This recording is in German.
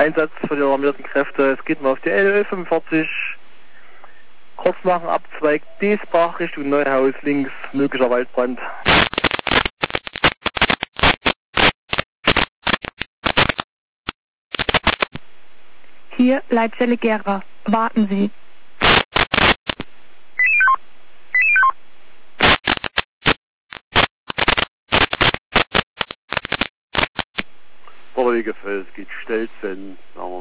Einsatz für die alarmierten Kräfte. Es geht mal auf die L45. Kurz nach dem Abzweig Diesbach Richtung Neuhaus, links möglicher Waldbrand. Hier Leitstelle Gera. Warten Sie. Vorwegefeld geht Stelzen,